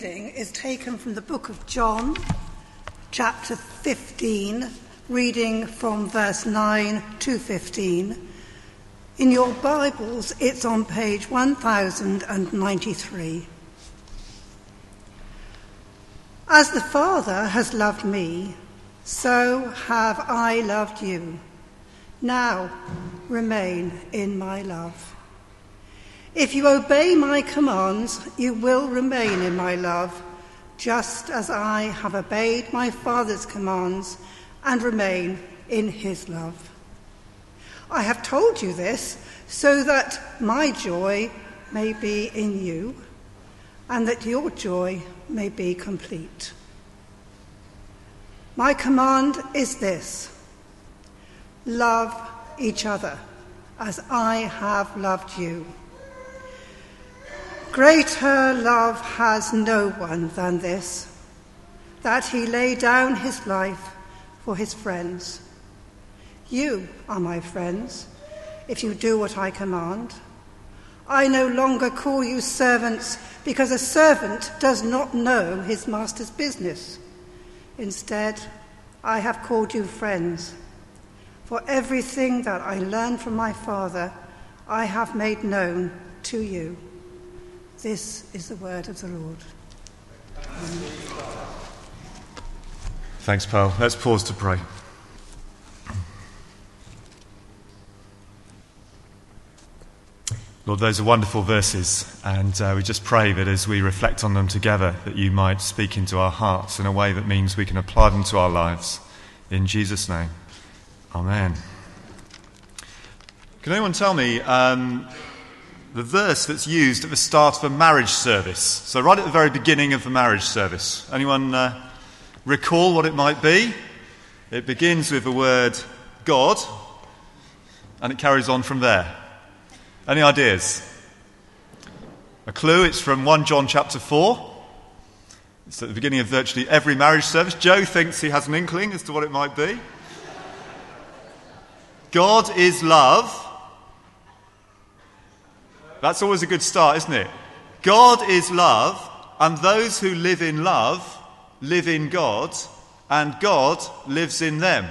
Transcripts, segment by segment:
Is taken from the book of John, chapter 15, reading from verse 9 to 15. In your Bibles, it's on page 1093. As the Father has loved me, so have I loved you. Now remain in my love. If you obey my commands, you will remain in my love, just as I have obeyed my Father's commands and remain in his love. I have told you this so that my joy may be in you and that your joy may be complete. My command is this: love each other as I have loved you. Greater love has no one than this, that he lay down his life for his friends. You are my friends, if you do what I command. I no longer call you servants, because a servant does not know his master's business. Instead, I have called you friends, for everything that I learned from my Father, I have made known to you. This is the word of the Lord. Amen. Thanks, Pearl. Let's pause to pray. Lord, those are wonderful verses, and we just pray that as we reflect on them together, that you might speak into our hearts in a way that means we can apply them to our lives. In Jesus' name, amen. Can anyone tell me the verse that's used at the start of a marriage service? So right at the very beginning of the marriage service. Anyone recall what it might be? It begins with the word God, and it carries on from there. Any ideas? A clue, it's from 1 John chapter 4. It's at the beginning of virtually every marriage service. Joe thinks he has an inkling as to what it might be. God is love. That's always a good start, isn't it? God is love, and those who live in love live in God, and God lives in them.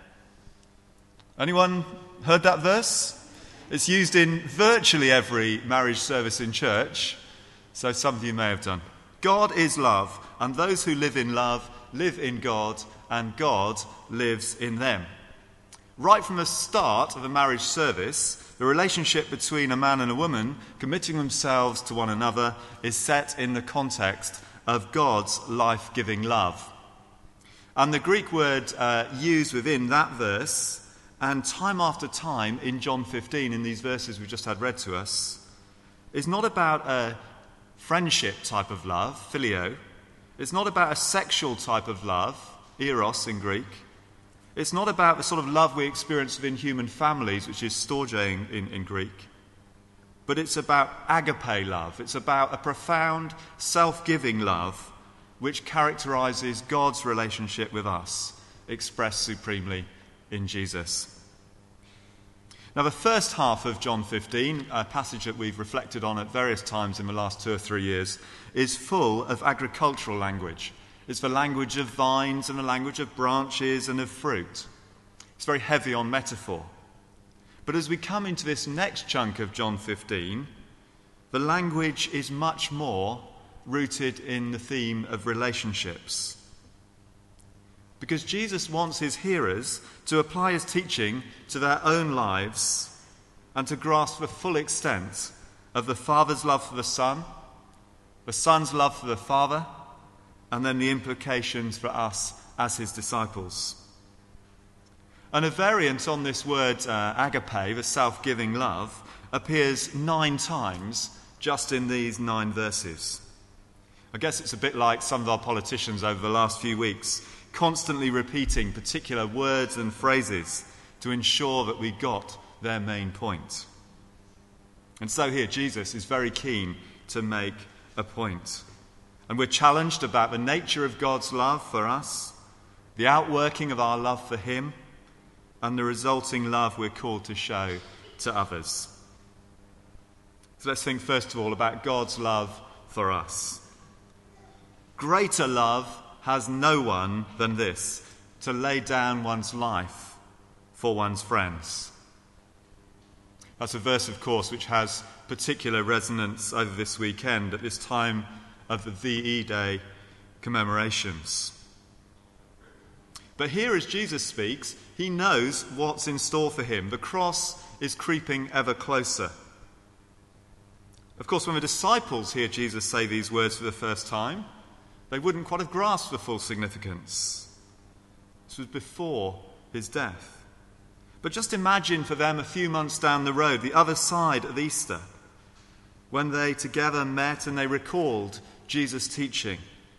Anyone heard that verse? It's used in virtually every marriage service in church, so some of you may have done. God is love, and those who live in love live in God, and God lives in them. Right from the start of a marriage service, the relationship between a man and a woman committing themselves to one another is set in the context of God's life-giving love. And the Greek word used within that verse, and time after time in John 15, in these verses we just had read to us, is not about a friendship type of love, phileo. It's not about a sexual type of love, eros in Greek. It's not about the sort of love we experience within human families, which is storge in Greek. But it's about agape love. It's about a profound, self-giving love which characterizes God's relationship with us, expressed supremely in Jesus. Now, the first half of John 15, a passage that we've reflected on at various times in the last 2 or 3 years, is full of agricultural language. It's the language of vines and the language of branches and of fruit. It's very heavy on metaphor. But as we come into this next chunk of John 15, the language is much more rooted in the theme of relationships. Because Jesus wants his hearers to apply his teaching to their own lives and to grasp the full extent of the Father's love for the Son, the Son's love for the Father, and then the implications for us as his disciples. And a variant on this word agape, the self-giving love, appears 9 times just in these 9 verses. I guess it's a bit like some of our politicians over the last few weeks, constantly repeating particular words and phrases to ensure that we got their main point. And so here, Jesus is very keen to make a point. And we're challenged about the nature of God's love for us, the outworking of our love for him, and the resulting love we're called to show to others. So let's think first of all about God's love for us. Greater love has no one than this, to lay down one's life for one's friends. That's a verse, of course, which has particular resonance over this weekend at this time of the VE Day commemorations. But here, as Jesus speaks, he knows what's in store for him. The cross is creeping ever closer. Of course, when the disciples hear Jesus say these words for the first time, they wouldn't quite have grasped the full significance. This was before his death. But just imagine for them a few months down the road, the other side of Easter, when they together met and they recalled Jesus' teaching.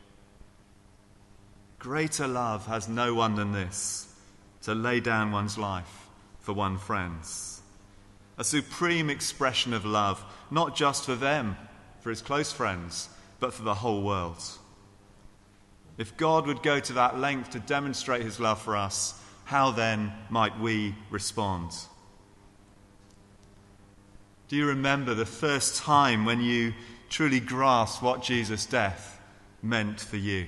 Greater love has no one than this, to lay down one's life for one's friends. A supreme expression of love, not just for them, for his close friends, but for the whole world. If God would go to that length to demonstrate his love for us, how then might we respond? Do you remember the first time when you truly grasped what Jesus' death meant for you?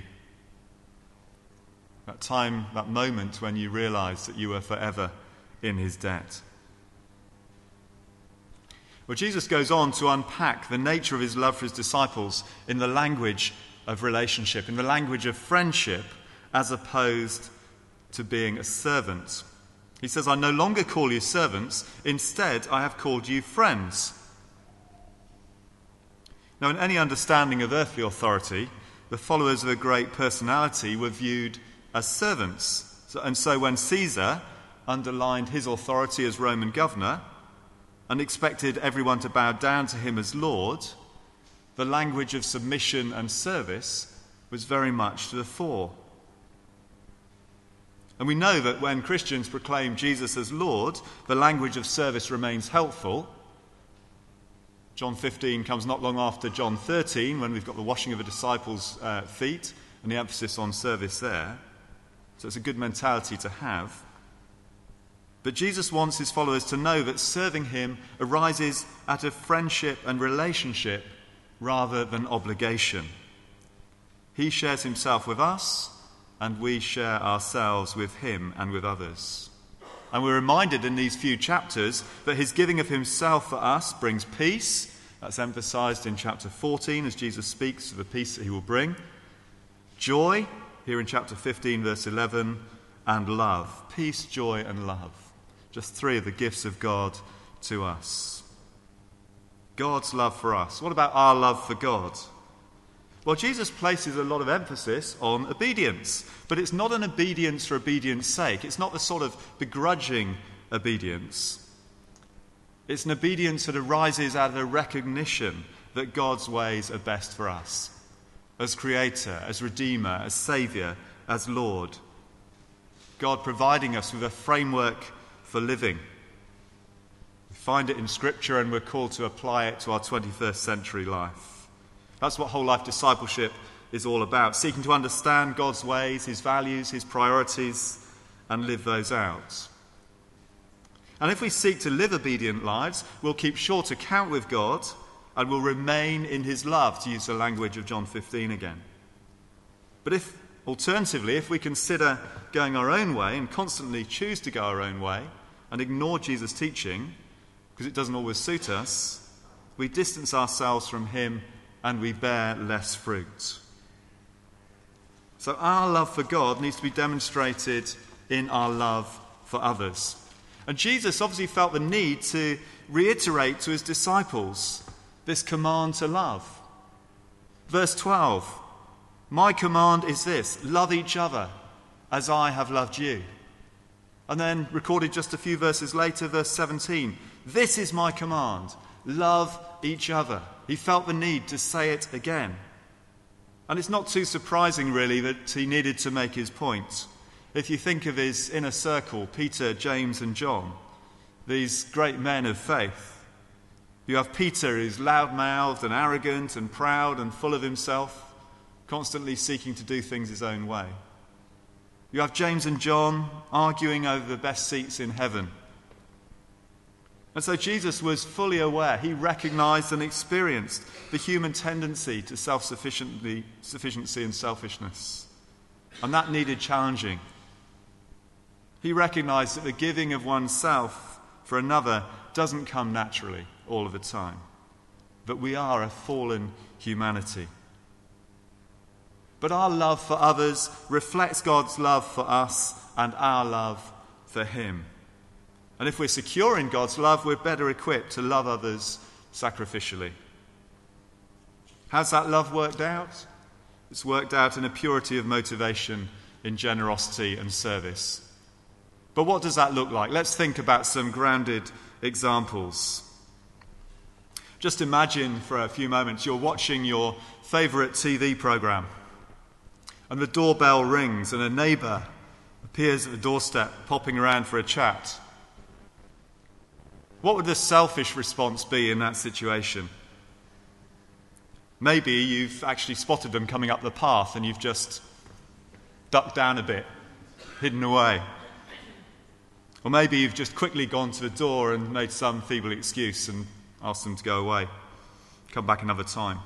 That time, that moment when you realized that you were forever in his debt. Well, Jesus goes on to unpack the nature of his love for his disciples in the language of relationship, in the language of friendship, as opposed to being a servant. He says, I no longer call you servants, instead I have called you friends. Now, in any understanding of earthly authority, the followers of a great personality were viewed as servants. And so when Caesar underlined his authority as Roman governor and expected everyone to bow down to him as Lord, the language of submission and service was very much to the fore. And we know that when Christians proclaim Jesus as Lord, the language of service remains helpful. John 15 comes not long after John 13, when we've got the washing of the disciples' feet and the emphasis on service there. So it's a good mentality to have. But Jesus wants his followers to know that serving him arises out of friendship and relationship rather than obligation. He shares himself with us, and we share ourselves with him and with others. And we're reminded in these few chapters that his giving of himself for us brings peace. That's emphasized in chapter 14 as Jesus speaks of the peace that he will bring. Joy, here in chapter 15, verse 11, and love. Peace, joy, and love. Just three of the gifts of God to us. God's love for us. What about our love for God? Well, Jesus places a lot of emphasis on obedience, but it's not an obedience for obedience sake. It's not the sort of begrudging obedience. It's an obedience that arises out of a recognition that God's ways are best for us, as Creator, as Redeemer, as Saviour, as Lord. God providing us with a framework for living. We find it in Scripture and we're called to apply it to our 21st century life. That's what whole life discipleship is all about, seeking to understand God's ways, his values, his priorities, and live those out. And if we seek to live obedient lives, we'll keep short account with God and will remain in his love, to use the language of John 15 again. But if, alternatively, if we consider going our own way and constantly choose to go our own way and ignore Jesus' teaching because it doesn't always suit us, we distance ourselves from him and we bear less fruit. So our love for God needs to be demonstrated in our love for others. And Jesus obviously felt the need to reiterate to his disciples this command to love. Verse 12, my command is this, love each other as I have loved you. And then recorded just a few verses later, verse 17, this is my command, love each other. He felt the need to say it again. And it's not too surprising, really, that he needed to make his point. If you think of his inner circle, Peter, James, and John, these great men of faith, you have Peter, who's loud-mouthed and arrogant and proud and full of himself, constantly seeking to do things his own way. You have James and John arguing over the best seats in heaven. And so Jesus was fully aware. He recognized and experienced the human tendency to self-sufficiency and selfishness. And that needed challenging. He recognized that the giving of oneself for another doesn't come naturally all of the time. But we are a fallen humanity. But our love for others reflects God's love for us and our love for him. And if we're secure in God's love, we're better equipped to love others sacrificially. How's that love worked out? It's worked out in a purity of motivation, in generosity and service. But what does that look like? Let's think about some grounded examples. Just imagine for a few moments you're watching your favourite TV programme and the doorbell rings and a neighbour appears at the doorstep popping around for a chat. What would the selfish response be in that situation? Maybe you've actually spotted them coming up the path and you've just ducked down a bit, hidden away. Or maybe you've just quickly gone to the door and made some feeble excuse and asked them to go away, come back another time.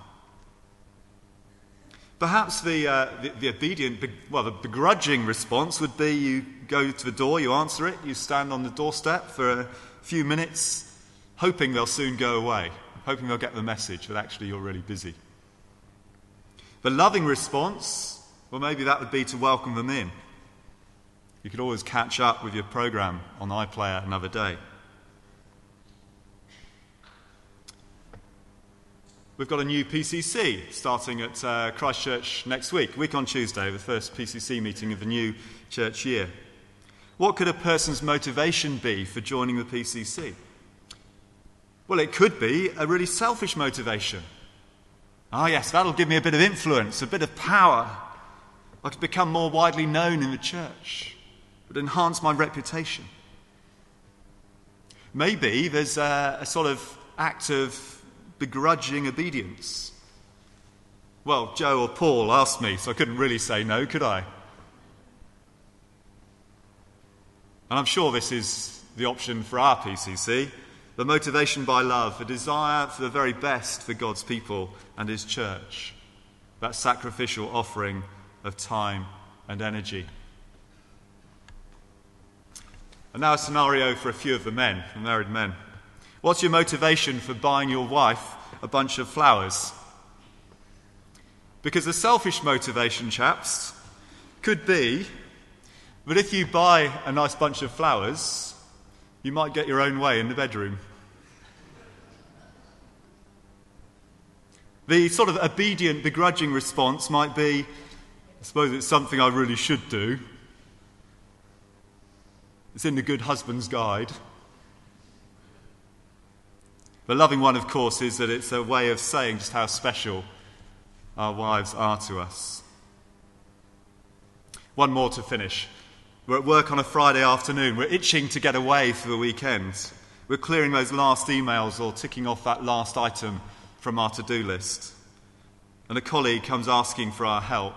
Perhaps the begrudging response would be you go to the door, you answer it, you stand on the doorstep for a few minutes, hoping they'll soon go away, hoping they'll get the message that actually you're really busy. The loving response, well, maybe that would be to welcome them in. You could always catch up with your programme on iPlayer another day. We've got a new PCC starting at Christchurch next week on Tuesday, the first PCC meeting of the new church year. What could a person's motivation be for joining the PCC? Well, it could be a really selfish motivation. Yes, that'll give me a bit of influence, a bit of power. I could become more widely known in the church. It would enhance my reputation. Maybe there's a sort of act of begrudging obedience. Well, Joe or Paul asked me, so I couldn't really say no, could I? And I'm sure this is the option for our PCC. The motivation by love, the desire for the very best for God's people and his church. That sacrificial offering of time and energy. And now a scenario for a few of the men, the married men. What's your motivation for buying your wife a bunch of flowers? Because the selfish motivation, chaps, could be that if you buy a nice bunch of flowers, you might get your own way in the bedroom. The sort of obedient, begrudging response might be, I suppose it's something I really should do. It's in the Good Husband's Guide. The loving one, of course, is that it's a way of saying just how special our wives are to us. One more to finish. We're at work on a Friday afternoon. We're itching to get away for the weekend. We're clearing those last emails or ticking off that last item from our to-do list. And a colleague comes asking for our help.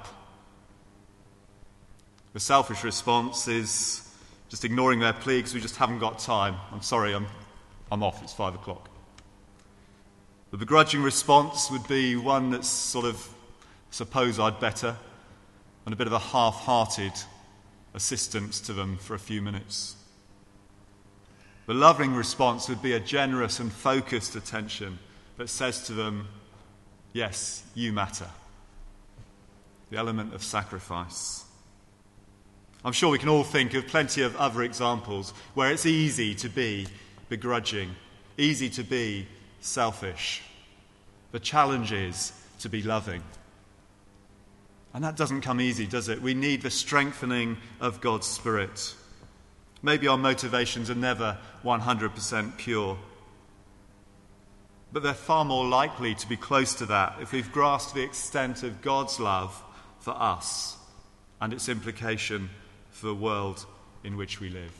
The selfish response is just ignoring their plea because we just haven't got time. I'm sorry, I'm off, it's 5 o'clock. The begrudging response would be one that's sort of, suppose I'd better, and a bit of a half-hearted assistance to them for a few minutes. The loving response would be a generous and focused attention that says to them, yes, you matter. The element of sacrifice. I'm sure we can all think of plenty of other examples where it's easy to be begrudging, easy to be selfish. The challenge is to be loving. And that doesn't come easy, does it? We need the strengthening of God's Spirit. Maybe our motivations are never 100% pure. But they're far more likely to be close to that if we've grasped the extent of God's love for us and its implication for the world in which we live.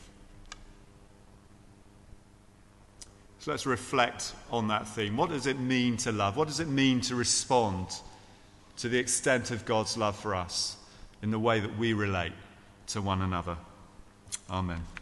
So let's reflect on that theme. What does it mean to love? What does it mean to respond to the extent of God's love for us in the way that we relate to one another? Amen.